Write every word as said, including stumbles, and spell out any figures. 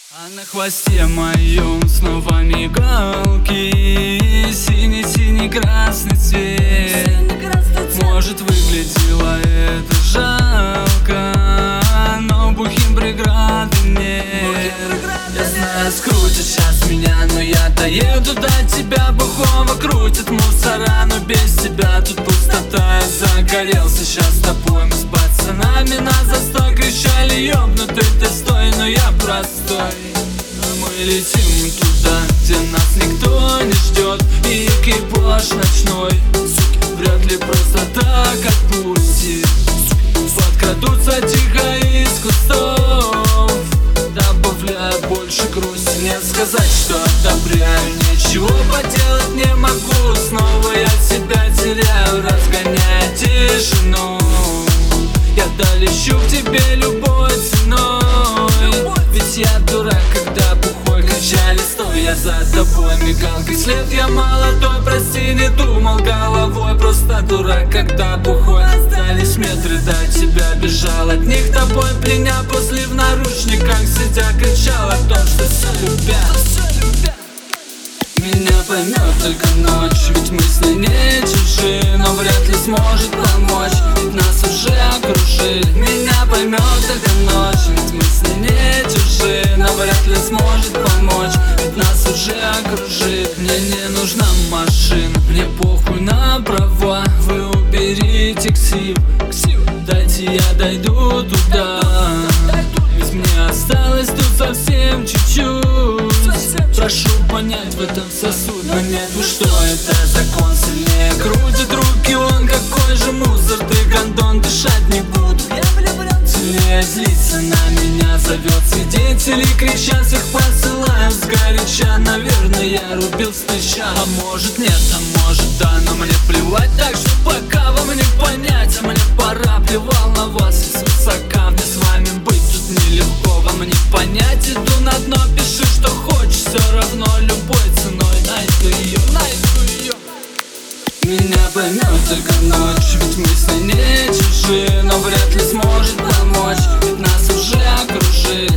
А на хвосте моем снова мигалки, синий-синий красный цвет. Может, выглядело это жалко, но бухим преграды нет. Я знаю, скрутит сейчас меня, но я доеду до тебя. Бухого крутит мусора, но без тебя тут пустота. Я загорелся сейчас с тобой, мы с пацанами на застой кричали: ёбнутый ты стой, но я простой. Мы летим туда, где нас никто не ждет, и экипаж ночной вряд ли просто так отпустит. Подкрадутся тихо из кустов, добавляя больше грусти. Не сказать, что одобряю, ничего поделать не могу. Снова я себя теряю, разгоняя тишину. Я долечу к тебе любой ценой, ведь я дурак, когда бухой кричали: стой, я за тобой. Мигалкой след, я молодой, прости, не думал головой. Просто дурак, когда бухой. Остались метры до тебя, бежал от них тобой пленя. После в наручниках сидя кричал о том, что все любят. Меня поймет только ночь, ведь мы с ней не чужие, но вряд ли сможет помочь, ведь нас уже окружили. Меня поймет только ночь, ведь мы с ней не чужие, но вряд ли сможет помочь, ведь нас уже окружили. Мне не нужна машина, мне похуй на права. Вы уберите ксив, дайте я дойду туда, ведь мне осталось тут совсем чуть-чуть. Прошу понять, в этом сосуд, но нет, вы что, это закон сильнее крутит руки. Он какой же мусор, ты гондон, дышать не буду. Сильнее злится, на меня зовет свидетелей, крича всех посылаю сгоряча. Наверное, я рубил с плеча, а может нет, а может да, но мне плевать. Так что пока вам не понять, а мне пора. Плевал на вас и свысока, мне с вами быть тут нелегко. Вам не понять, иду на дно, пиши что хочешь, все равно любой ценой найду ее, найду ее. Меня поймет только ночь, ведь мы с ней не чужие, но вряд ли сможет помочь, ведь нас уже окружили.